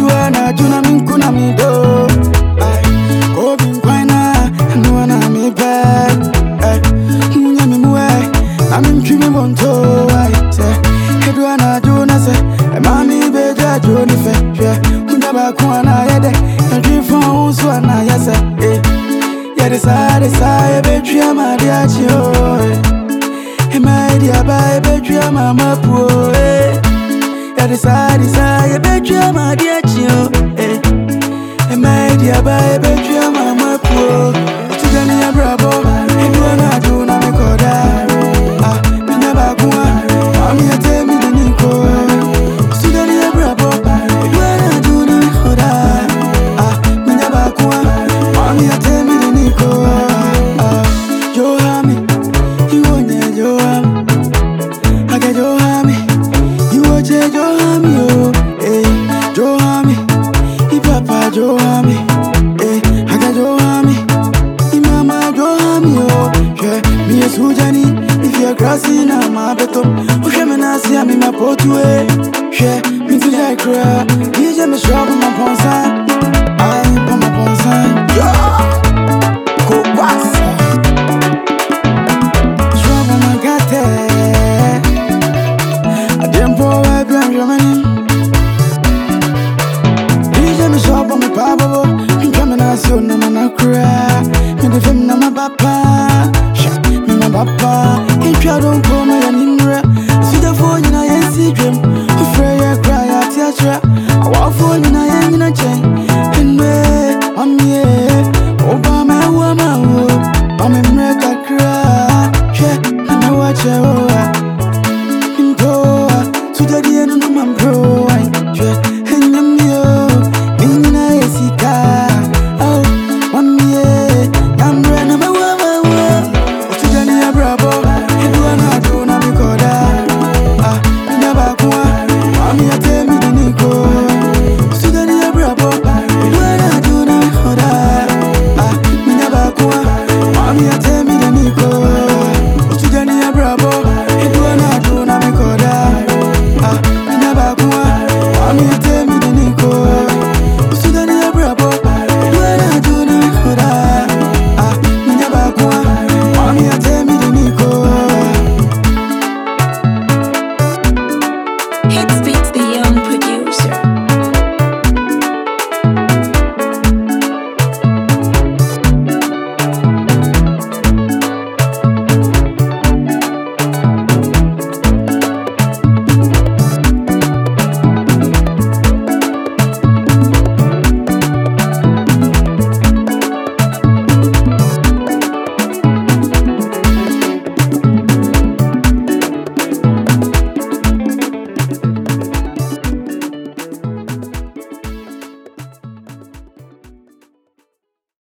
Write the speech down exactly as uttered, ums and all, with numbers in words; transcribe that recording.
Tuana tuna minkuna mido. Go bin quina, no one I me back. Yami mue, I'm in Jimmy Monto. I say, Kedwana Jonas, a mammy beja Johnny Fetcher. Unaba Kwana Yede, and dream for Uswana Yasa. Yadisa, Desa, Betria Madiacho. My dear, by Betria Mamma Poe. Yadisa, Desa, Betria Madiacho. My dear, by Betria Mamma Poe. Tudania Bravo, and you are not doing a recorder. Ah, Minaba Gua, I'm here to tell me the Nico. Tudania Bravo, and you are not doing a recorder. Ah, Minaba Gua, I'm here to tell me the Nico. Ah, Johami, you want that Johami. I get Johami, you watch it Johami, oh, eh, Johami, if Papa Johami, eh, I get Johami. Me a Sujani, if you're crossing, I'm a better. Who can I see? I'm in my portway. Share me to that crowd. D J me shop on my ponsa. I'm on my ponsa. Yo, go pass. Shop on my gate. I didn't pour a brand Germany. D J me shop on my papa. I'm coming out soon, I'm on a cry. Me the film, I'm a papa. Papa, if you don't go